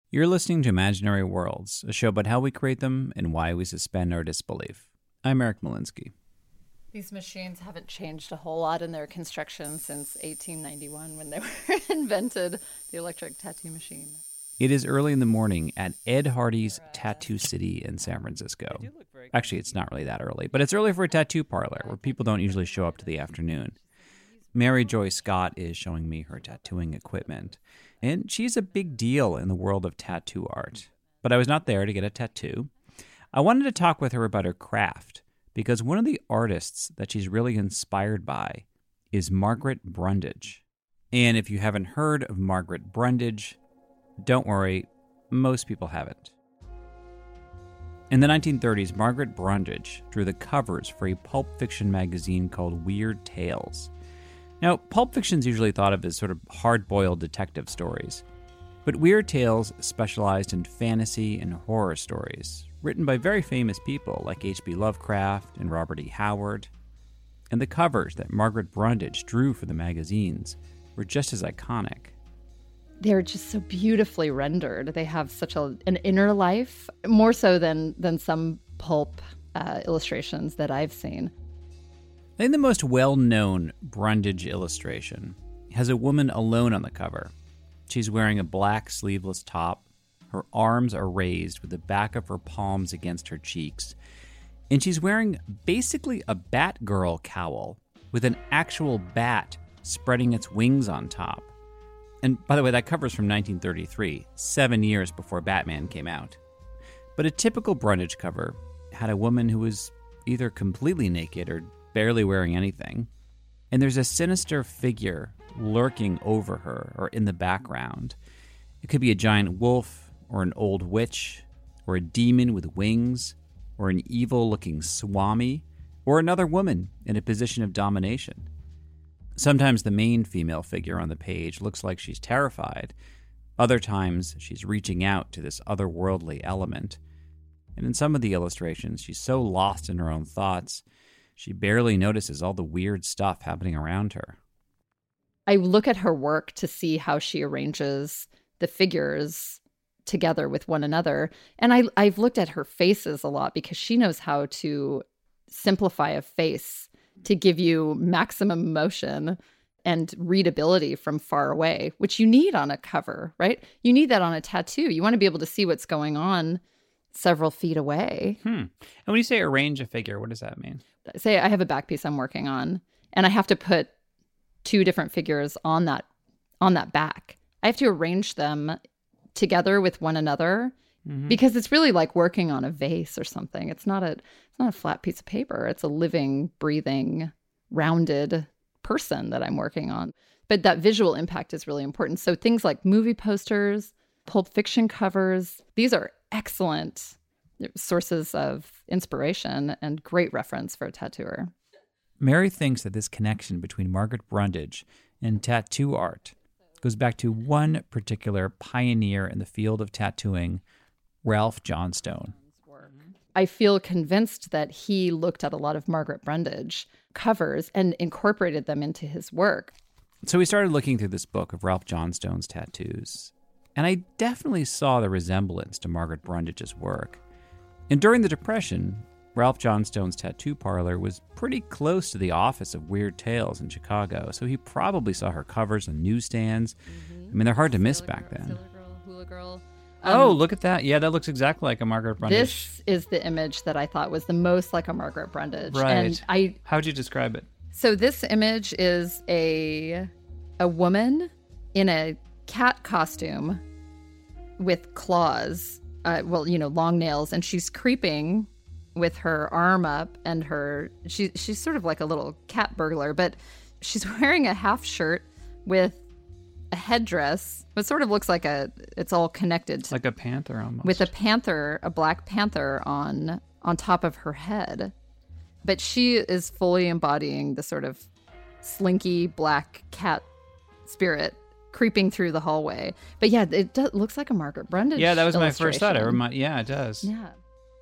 You're listening to Imaginary Worlds, a show about how we create them and why we suspend our disbelief. I'm Eric Molinsky. These machines haven't changed a whole lot in their construction since 1891 when they were invented, the electric tattoo machine. It is early in the morning at Ed Hardy's Tattoo City in San Francisco. Actually, it's not really that early, but it's early for a tattoo parlor where people don't usually show up to the afternoon. Mary Joy Scott is showing me her tattooing equipment, and she's a big deal in the world of tattoo art. But I was not there to get a tattoo. I wanted to talk with her about her craft, because one of the artists that she's really inspired by is Margaret Brundage. And if you haven't heard of Margaret Brundage, don't worry, most people haven't. In the 1930s, Margaret Brundage drew the covers for a pulp fiction magazine called Weird Tales. Now, pulp fiction is usually thought of as sort of hard-boiled detective stories, but Weird Tales specialized in fantasy and horror stories, written by very famous people like H.P. Lovecraft and Robert E. Howard. And the covers that Margaret Brundage drew for the magazines were just as iconic. They're just so beautifully rendered. They have such an inner life, more so than some pulp illustrations that I've seen. I think the most well-known Brundage illustration has a woman alone on the cover. She's wearing a black sleeveless top. Her arms are raised with the back of her palms against her cheeks. And she's wearing basically a Batgirl cowl with an actual bat spreading its wings on top. And by the way, that cover's from 1933, 7 years before Batman came out. But a typical Brundage cover had a woman who was either completely naked or barely wearing anything. And there's a sinister figure lurking over her or in the background. It could be a giant wolf or an old witch or a demon with wings or an evil-looking swami or another woman in a position of domination. Sometimes the main female figure on the page looks like she's terrified. Other times she's reaching out to this otherworldly element. And in some of the illustrations, she's so lost in her own thoughts, she barely notices all the weird stuff happening around her. I look at her work to see how she arranges the figures together with one another. And I've looked at her faces a lot because she knows how to simplify a face to give you maximum emotion and readability from far away, which you need on a cover, right? You need that on a tattoo. You want to be able to see what's going on several feet away. And when you say arrange a figure, what does that mean? Say I have a back piece I'm working on, and I have to put two different figures on that back. I have to arrange them together with one another because it's really like working on a vase or something. It's not a flat piece of paper. It's a living, breathing, rounded person that I'm working on. But that visual impact is really important. So things like movie posters, Pulp Fiction covers, these are excellent sources of inspiration and great reference for a tattooer. Mary thinks that this connection between Margaret Brundage and tattoo art goes back to one particular pioneer in the field of tattooing, Ralph Johnstone. I feel convinced that he looked at a lot of Margaret Brundage covers and incorporated them into his work. So we started looking through this book of Ralph Johnstone's tattoos, and I definitely saw the resemblance to Margaret Brundage's work. And during the Depression, Ralph Johnstone's tattoo parlor was pretty close to the office of Weird Tales in Chicago, so he probably saw her covers on newsstands. I mean, they're hard to miss back then. Hula Girl. Oh, look at that. Yeah, that looks exactly like a Margaret Brundage. This is the image that I thought was the most like a Margaret Brundage. Right. And how'd you describe it? So this image is a woman in a cat costume with claws, long nails, and she's creeping with her arm up, and she's sort of like a little cat burglar, but she's wearing a half shirt with a headdress. It sort of looks like it's all connected. Like a panther almost. With a black panther on top of her head. But she is fully embodying the sort of slinky black cat spirit creeping through the hallway. But yeah, it looks like a Margaret Brundage. Yeah, that was my first thought. Yeah, it does. Yeah.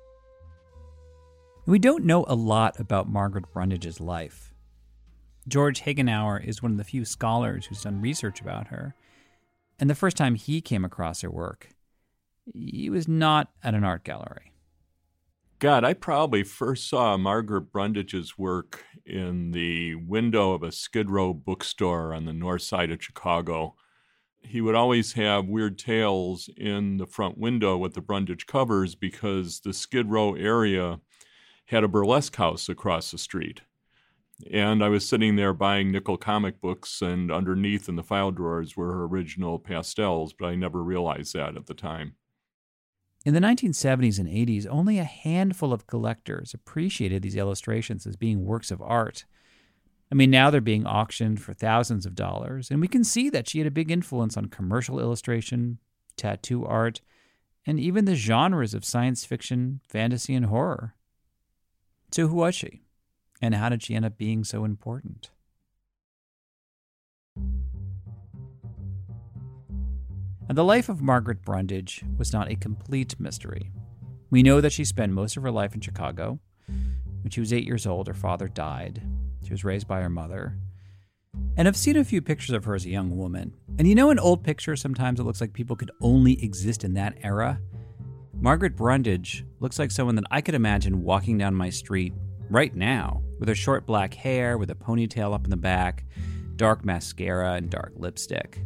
We don't know a lot about Margaret Brundage's life. George Hagenauer is one of the few scholars who's done research about her. And the first time he came across her work, he was not at an art gallery. God, I probably first saw Margaret Brundage's work in the window of a Skid Row bookstore on the north side of Chicago. He would always have Weird Tales in the front window with the Brundage covers because the Skid Row area had a burlesque house across the street. And I was sitting there buying nickel comic books, and underneath in the file drawers were her original pastels, but I never realized that at the time. In the 1970s and 80s, only a handful of collectors appreciated these illustrations as being works of art. I mean, now they're being auctioned for thousands of dollars, and we can see that she had a big influence on commercial illustration, tattoo art, and even the genres of science fiction, fantasy, and horror. So who was she? And how did she end up being so important? And the life of Margaret Brundage was not a complete mystery. We know that she spent most of her life in Chicago. When she was 8 years old, her father died. She was raised by her mother. And I've seen a few pictures of her as a young woman. And you know, in old pictures, sometimes it looks like people could only exist in that era. Margaret Brundage looks like someone that I could imagine walking down my street right now with her short black hair, with a ponytail up in the back, dark mascara, and dark lipstick.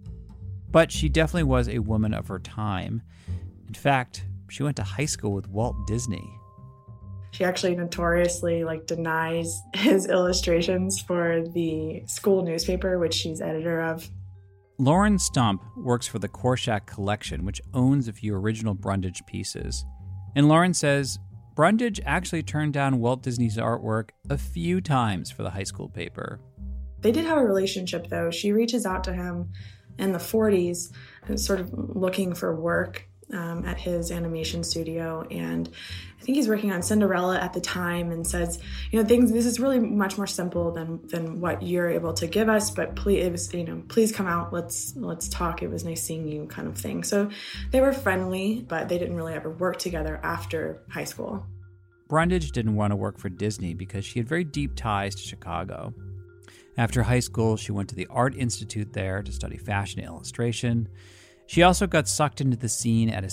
But she definitely was a woman of her time. In fact, she went to high school with Walt Disney. She actually notoriously denies his illustrations for the school newspaper, which she's editor of. Lauren Stump works for the Korshak Collection, which owns a few original Brundage pieces. And Lauren says Brundage actually turned down Walt Disney's artwork a few times for the high school paper. They did have a relationship, though. She reaches out to him in the 40s, sort of looking for work at his animation studio. And I think he's working on Cinderella at the time and says, this is really much more simple than what you're able to give us, but please come out, let's talk. It was nice seeing you, kind of thing. So they were friendly, but they didn't really ever work together after high school. Brundage didn't want to work for Disney because she had very deep ties to Chicago. After high school, she went to the Art Institute there to study fashion and illustration. She also got sucked into the scene at a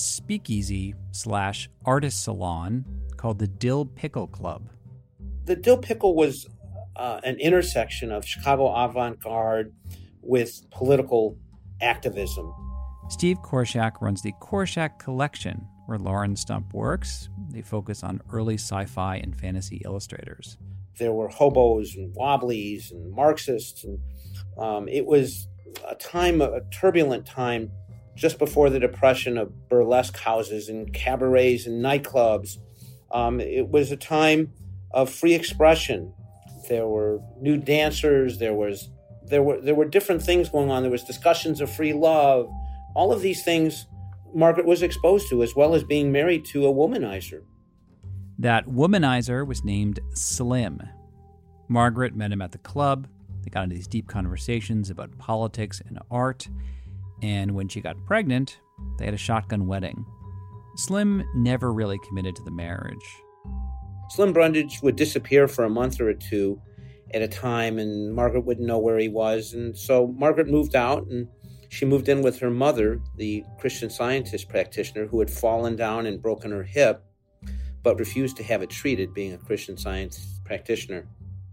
speakeasy/artist salon called the Dill Pickle Club. The Dill Pickle was an intersection of Chicago avant-garde with political activism. Steve Korshak runs the Korshak Collection, where Lauren Stump works. They focus on early sci-fi and fantasy illustrators. There were hobos and wobblies and Marxists, and it was a turbulent time just before the Depression, of burlesque houses and cabarets and nightclubs. It was a time of free expression. There were new dancers. There were different things going on. There was discussions of free love. All of these things Margaret was exposed to, as well as being married to a womanizer. That womanizer was named Slim. Margaret met him at the club. They got into these deep conversations about politics and art. And when she got pregnant, they had a shotgun wedding. Slim never really committed to the marriage. Slim Brundage would disappear for a month or two at a time, and Margaret wouldn't know where he was. And so Margaret moved out, and she moved in with her mother, the Christian Scientist practitioner who had fallen down and broken her hip, but refused to have it treated, being a Christian Scientist practitioner.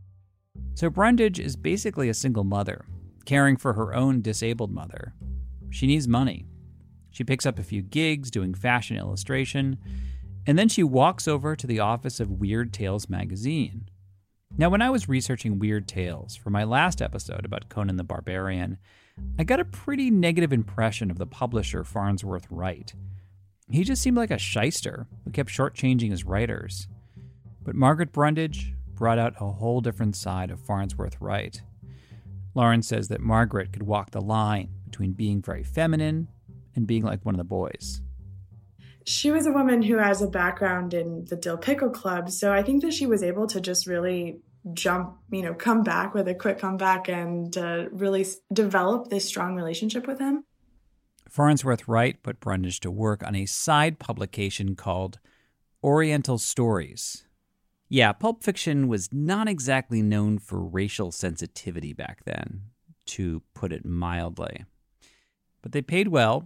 So Brundage is basically a single mother, caring for her own disabled mother. She needs money. She picks up a few gigs doing fashion illustration, and then she walks over to the office of Weird Tales magazine. Now, when I was researching Weird Tales for my last episode about Conan the Barbarian, I got a pretty negative impression of the publisher Farnsworth Wright. He just seemed like a shyster who kept shortchanging his writers. But Margaret Brundage brought out a whole different side of Farnsworth Wright. Lauren says that Margaret could walk the line between being very feminine and being like one of the boys. She was a woman who has a background in the Dill Pickle Club, so I think that she was able to just really come back with a quick comeback and really develop this strong relationship with him. Farnsworth Wright put Brundage to work on a side publication called Oriental Stories. Yeah, pulp fiction was not exactly known for racial sensitivity back then, to put it mildly. But they paid well.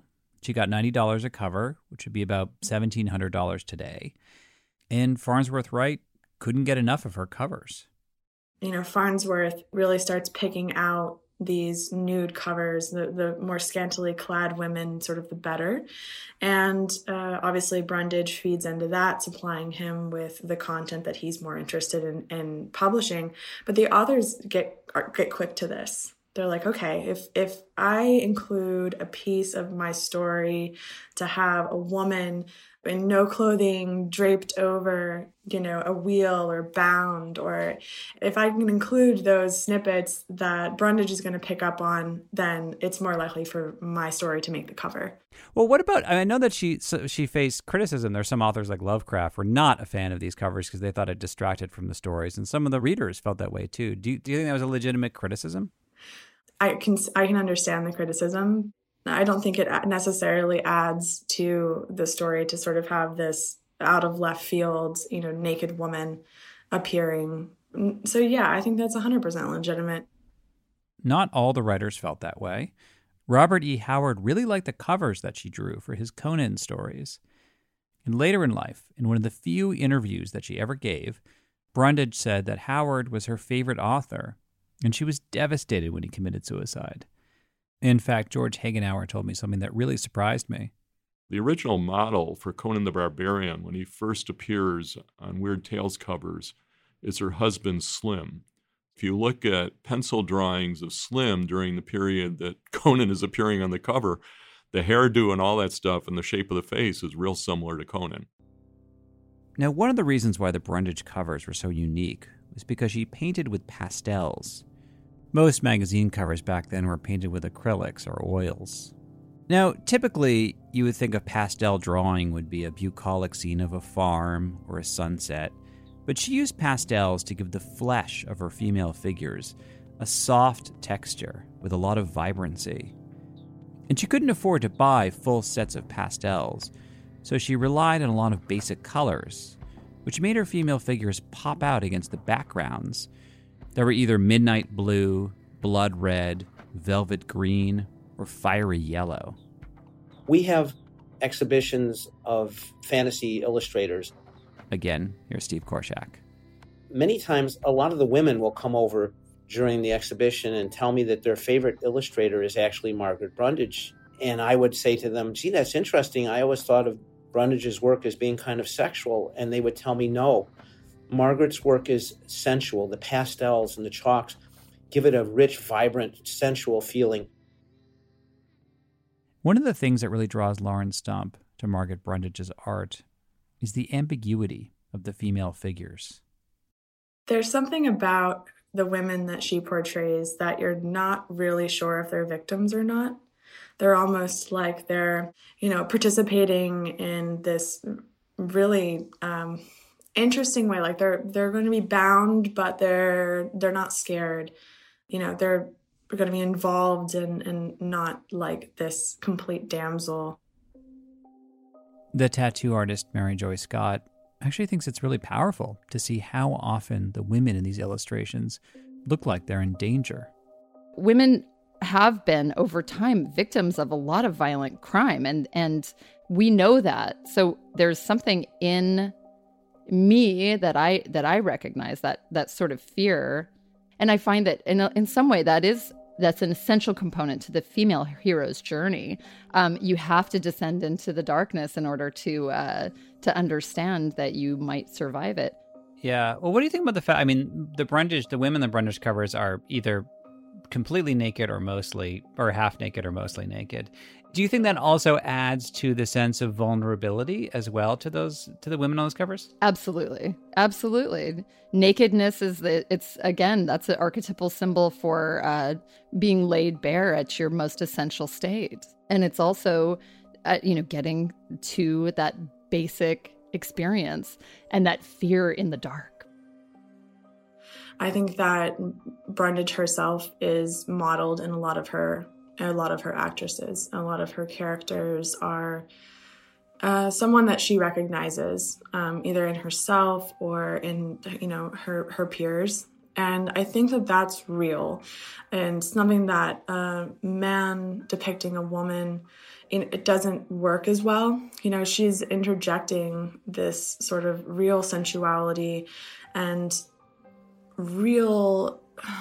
She got $90 a cover, which would be about $1,700 today. And Farnsworth Wright couldn't get enough of her covers. Farnsworth really starts picking out these nude covers, the more scantily clad women, sort of the better. And obviously Brundage feeds into that, supplying him with the content that he's more interested in publishing. But the authors get quick to this. They're like, okay, if I include a piece of my story to have a woman in no clothing draped over, a wheel or bound, or if I can include those snippets that Brundage is going to pick up on, then it's more likely for my story to make the cover. Well, what about, I know that she faced criticism. There's some authors like Lovecraft were not a fan of these covers because they thought it distracted from the stories, and some of the readers felt that way too. Do you think that was a legitimate criticism? I can understand the criticism. I don't think it necessarily adds to the story to sort of have this out of left field, naked woman appearing. So yeah, I think that's 100% legitimate. Not all the writers felt that way. Robert E. Howard really liked the covers that she drew for his Conan stories. And later in life, in one of the few interviews that she ever gave, Brundage said that Howard was her favorite author, and she was devastated when he committed suicide. In fact, George Hagenauer told me something that really surprised me. The original model for Conan the Barbarian, when he first appears on Weird Tales covers, is her husband Slim. If you look at pencil drawings of Slim during the period that Conan is appearing on the cover, the hairdo and all that stuff and the shape of the face is real similar to Conan. Now, one of the reasons why the Brundage covers were so unique was because she painted with pastels. Most magazine covers back then were painted with acrylics or oils. Now, typically, you would think a pastel drawing would be a bucolic scene of a farm or a sunset, but she used pastels to give the flesh of her female figures a soft texture with a lot of vibrancy. And she couldn't afford to buy full sets of pastels, so she relied on a lot of basic colors, which made her female figures pop out against the backgrounds. There were either midnight blue, blood red, velvet green, or fiery yellow. We have exhibitions of fantasy illustrators. Again, here's Steve Korshak. Many times, a lot of the women will come over during the exhibition and tell me that their favorite illustrator is actually Margaret Brundage. And I would say to them, gee, that's interesting. I always thought of Brundage's work as being kind of sexual. And they would tell me, no. Margaret's work is sensual. The pastels and the chalks give it a rich, vibrant, sensual feeling. One of the things that really draws Lauren Stump to Margaret Brundage's art is the ambiguity of the female figures. There's something about the women that she portrays that you're not really sure if they're victims or not. They're almost like they're, participating in this really interesting way. Like they're going to be bound, but they're not scared. They're going to be involved and not like this complete damsel. The tattoo artist Mary Joy Scott actually thinks it's really powerful to see how often the women in these illustrations look like they're in danger. Women have been, over time, victims of a lot of violent crime, and we know that. So there's something in me that I recognize, that sort of fear. And I find that in some way that's an essential component to the female hero's journey. You have to descend into the darkness in order to understand that you might survive it. Yeah. Well, what do you think about the fact? I mean, the women in the Brundage covers are either completely naked or half naked or mostly naked. Do you think that also adds to the sense of vulnerability as well to the women on those covers? Absolutely. Absolutely. Nakedness that's an archetypal symbol for being laid bare at your most essential state. And it's also, getting to that basic experience and that fear in the dark. I think that Brundage herself is modeled in a lot of her actresses. A lot of her characters are someone that she recognizes, either in herself or in her peers. And I think that that's real and something that a man depicting a woman, it doesn't work as well. You know, she's interjecting this sort of real sensuality and real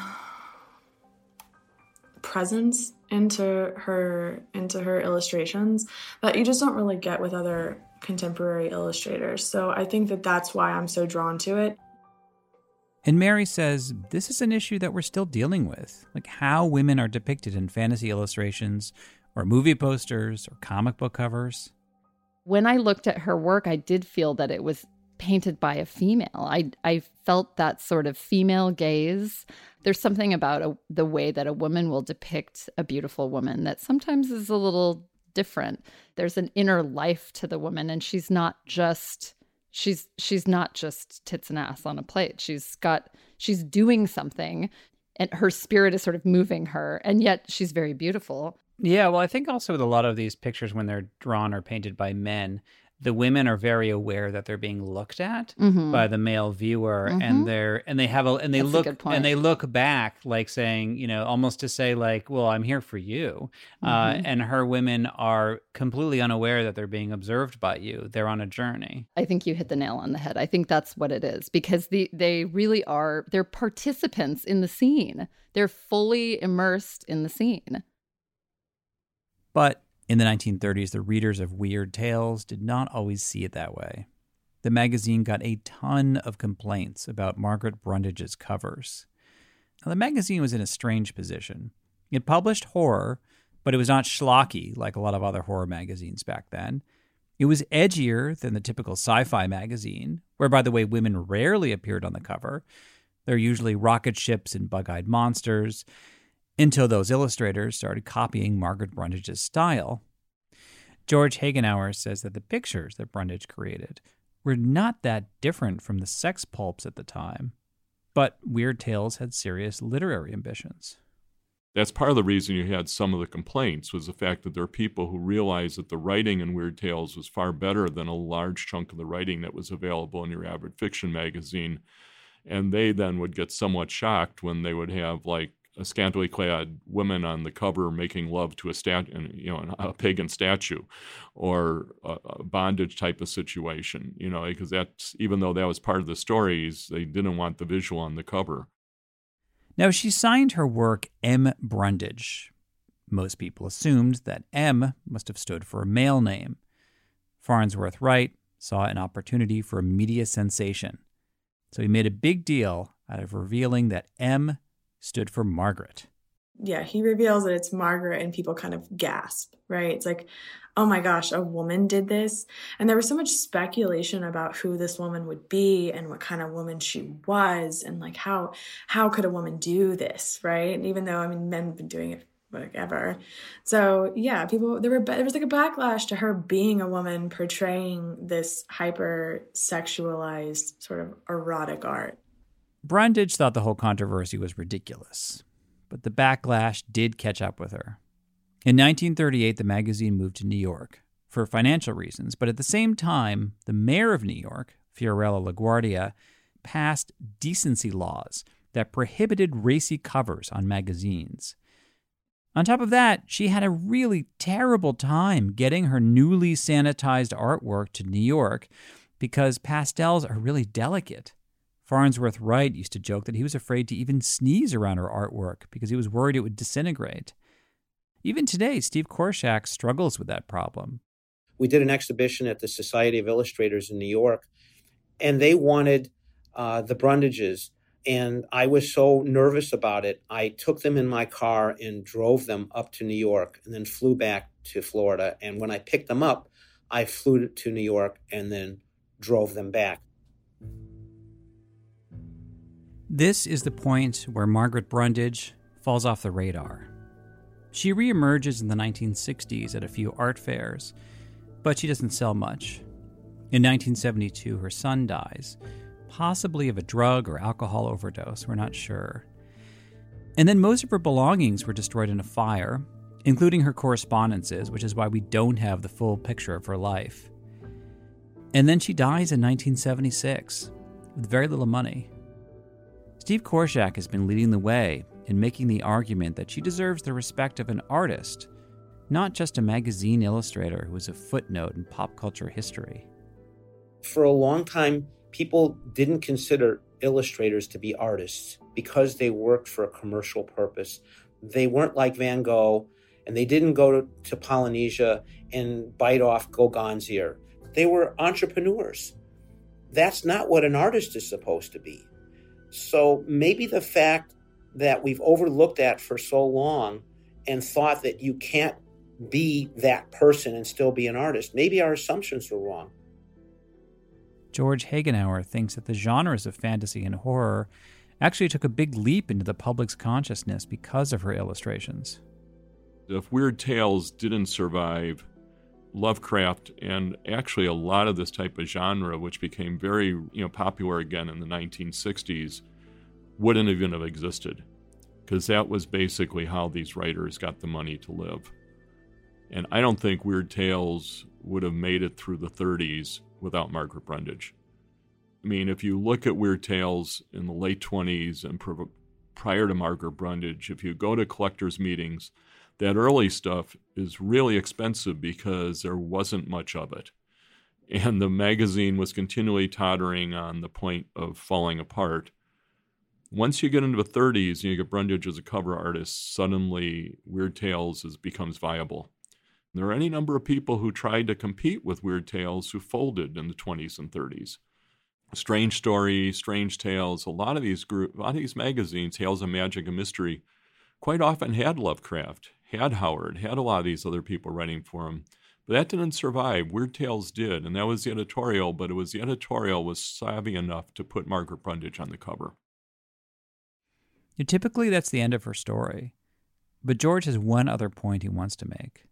presence into her illustrations that you just don't really get with other contemporary illustrators. So I think that that's why I'm so drawn to it. And Mary says this is an issue that we're still dealing with, like how women are depicted in fantasy illustrations or movie posters or comic book covers. When I looked at her work, I did feel that it was painted by a female. I felt that sort of female gaze. There's something about the way that a woman will depict a beautiful woman that sometimes is a little different. There's an inner life to the woman, and she's not just tits and ass on a plate. She's doing something, and her spirit is sort of moving her, and yet she's very beautiful. Yeah, well, I think also with a lot of these pictures, when they're drawn or painted by men, the women are very aware that they're being looked at by the male viewer, and they look back, like saying, you know, almost to say like, well, I'm here for you. And her women are completely unaware that they're being observed by you. They're on a journey. I think you hit the nail on the head. I think that's what it is, because they really are, they're participants in the scene. They're fully immersed in the scene. But in the 1930s, the readers of Weird Tales did not always see it that way. The magazine got a ton of complaints about Margaret Brundage's covers. Now, the magazine was in a strange position. It published horror, but it was not schlocky like a lot of other horror magazines back then. It was edgier than the typical sci-fi magazine, where, by the way, women rarely appeared on the cover. They're usually rocket ships and bug-eyed monsters, until those illustrators started copying Margaret Brundage's style. George Hagenauer says that the pictures that Brundage created were not that different from the sex pulps at the time, but Weird Tales had serious literary ambitions. That's part of the reason you had some of the complaints, was the fact that there are people who realized that the writing in Weird Tales was far better than a large chunk of the writing that was available in your average fiction magazine. And they then would get somewhat shocked when they would have like a scantily clad woman on the cover making love to a pagan statue, or a bondage type of situation, because that's, even though that was part of the stories, they didn't want the visual on the cover. Now, she signed her work M. Brundage. Most people assumed that M must have stood for a male name. Farnsworth Wright saw an opportunity for a media sensation, so he made a big deal out of revealing that M stood for Margaret. Yeah, he reveals that it's Margaret and people kind of gasp, right? It's like, oh my gosh, a woman did this? And there was so much speculation about who this woman would be and what kind of woman she was, and like how could a woman do this, right? And even though, men have been doing it forever. So yeah, there was like a backlash to her being a woman portraying this hyper sexualized sort of erotic art. Brundage thought the whole controversy was ridiculous, but the backlash did catch up with her. In 1938, the magazine moved to New York for financial reasons, but at the same time, the mayor of New York, Fiorello LaGuardia, passed decency laws that prohibited racy covers on magazines. On top of that, she had a really terrible time getting her newly sanitized artwork to New York because pastels are really delicate. Farnsworth Wright used to joke that he was afraid to even sneeze around her artwork because he was worried it would disintegrate. Even today, Steve Korshak struggles with that problem. We did an exhibition at the Society of Illustrators in New York, and they wanted the Brundages, and I was so nervous about it. I took them in my car and drove them up to New York and then flew back to Florida. And when I picked them up, I flew to New York and then drove them back. This is the point where Margaret Brundage falls off the radar. She reemerges in the 1960s at a few art fairs, but she doesn't sell much. In 1972, her son dies, possibly of a drug or alcohol overdose, we're not sure. And then most of her belongings were destroyed in a fire, including her correspondences, which is why we don't have the full picture of her life. And then she dies in 1976, with very little money. Steve Korshak has been leading the way in making the argument that she deserves the respect of an artist, not just a magazine illustrator who is a footnote in pop culture history. For a long time, people didn't consider illustrators to be artists because they worked for a commercial purpose. They weren't like Van Gogh, and they didn't go to Polynesia and bite off Gauguin's ear. They were entrepreneurs. That's not what an artist is supposed to be. So maybe the fact that we've overlooked that for so long and thought that you can't be that person and still be an artist, maybe our assumptions were wrong. George Hagenauer thinks that the genres of fantasy and horror actually took a big leap into the public's consciousness because of her illustrations. If Weird Tales didn't survive, Lovecraft and actually a lot of this type of genre, which became very popular again in the 1960s, wouldn't even have existed, because that was basically how these writers got the money to live. And I don't think Weird Tales would have made it through the 30s without Margaret Brundage. I mean, if you look at Weird Tales in the late 20s and prior to Margaret Brundage, if you go to collectors' meetings, that early stuff is really expensive because there wasn't much of it. And the magazine was continually tottering on the point of falling apart. Once you get into the 30s and you get Brundage as a cover artist, suddenly Weird Tales becomes viable. There are any number of people who tried to compete with Weird Tales who folded in the 20s and 30s. Strange Story, Strange Tales, a lot of these magazines, Tales of Magic and Mystery, quite often had Lovecraft, had Howard, had a lot of these other people writing for him. But that didn't survive. Weird Tales did, and that was the editorial, but the editorial was savvy enough to put Margaret Brundage on the cover. Typically, that's the end of her story. But George has one other point he wants to make.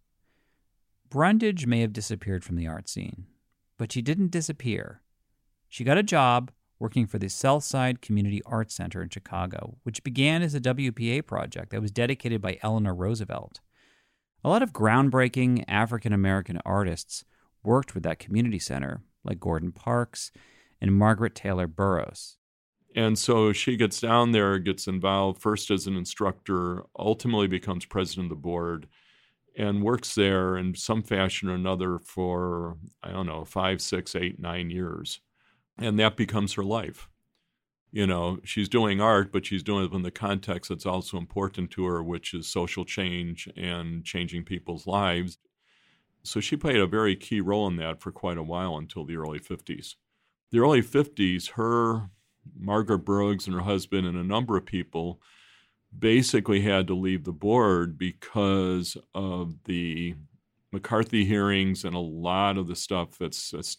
Brundage may have disappeared from the art scene, but she didn't disappear. She got a job working for the Southside Community Arts Center in Chicago, which began as a WPA project that was dedicated by Eleanor Roosevelt. A lot of groundbreaking African-American artists worked with that community center, like Gordon Parks and Margaret Taylor Burroughs. And so she gets down there, gets involved first as an instructor, ultimately becomes president of the board, and works there in some fashion or another for, 5, 6, 8, 9 years. And that becomes her life. She's doing art, but she's doing it in the context that's also important to her, which is social change and changing people's lives. So she played a very key role in that for quite a while until the early 50s. The early 50s, her, Margaret Briggs and her husband and a number of people basically had to leave the board because of the McCarthy hearings and a lot of the stuff that's the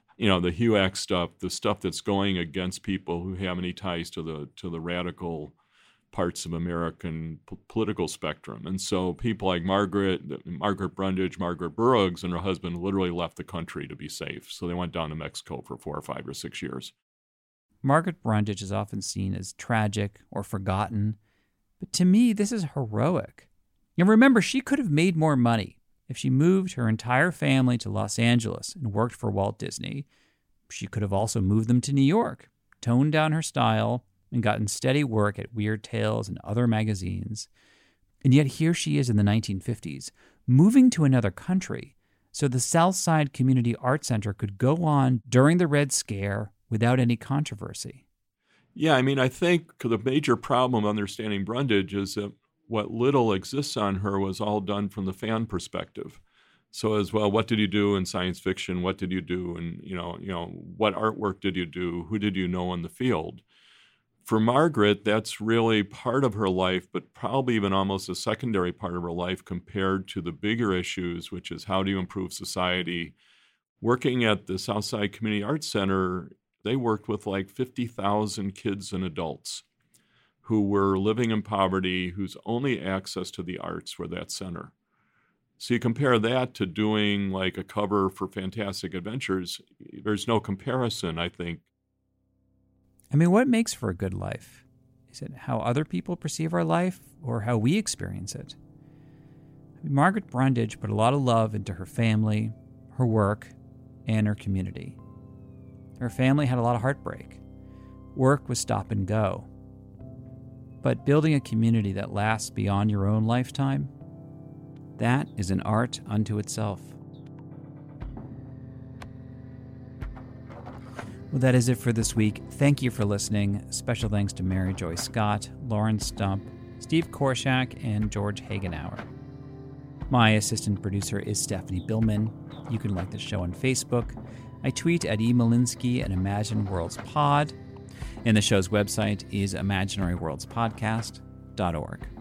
HUAC stuff, the stuff that's going against people who have any ties to the radical parts of American political spectrum. And so people like Margaret Brundage, Margaret Briggs, and her husband literally left the country to be safe. So they went down to Mexico for 4 or 5 or 6 years. Margaret Brundage is often seen as tragic or forgotten, but to me, this is heroic. Remember, she could have made more money if she moved her entire family to Los Angeles and worked for Walt Disney. She could have also moved them to New York, toned down her style, and gotten steady work at Weird Tales and other magazines. And yet here she is in the 1950s, moving to another country so the Southside Community Art Center could go on during the Red Scare without any controversy. Yeah, I think the major problem understanding Brundage is that what little exists on her was all done from the fan perspective. So as well, what did you do in science fiction? What did you do? And, what artwork did you do? Who did you know in the field? For Margaret, that's really part of her life, but probably even almost a secondary part of her life compared to the bigger issues, which is how do you improve society? Working at the Southside Community Arts Center, they worked with like 50,000 kids and adults who were living in poverty, whose only access to the arts were that center. So you compare that to doing like a cover for Fantastic Adventures, there's no comparison, I think. What makes for a good life? Is it how other people perceive our life or how we experience it? Margaret Brundage put a lot of love into her family, her work, and her community. Her family had a lot of heartbreak. Work was stop and go. But building a community that lasts beyond your own lifetime, that is an art unto itself. Well, that is it for this week. Thank you for listening. Special thanks to Mary Joy Scott, Lauren Stump, Steve Korshak, and George Hagenauer. My assistant producer is Stephanie Billman. You can like the show on Facebook. I tweet at eMalinsky at Imagine Worlds Pod. And the show's website is imaginaryworldspodcast.org.